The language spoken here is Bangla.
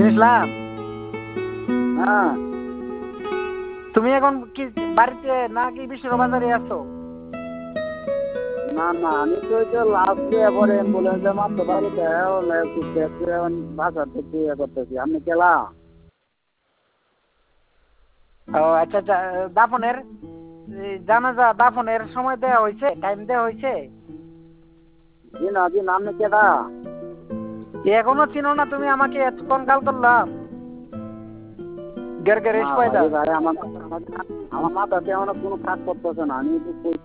ইসলাম, হ্যাঁ। তুমি এখন কি বাড়িতে নাকি বিষ্ণুর বাজারে আছো? না না, আমি তো ওই যে লাস্টে এবারে অ্যাম্বুলেন্সে মারতে বাড়িতে বাসা থেকে ইয়ে করতেছি। আপনি কেলা? ও আচ্ছা আচ্ছা, দাফনের জানাজা দাফনের সময় দেওয়া হয়েছে, টাইম দেওয়া হয়েছে? জি না জি না, আপনি কেলা? এখনো চিনো না তুমি আমাকে? এতক্ষণ কাল করলাম, গের গের না এস ভাই পয়দা। ভাই, আমার আমার মাথাতে এমন কোনো কাজ করতেছে না। আমি একটু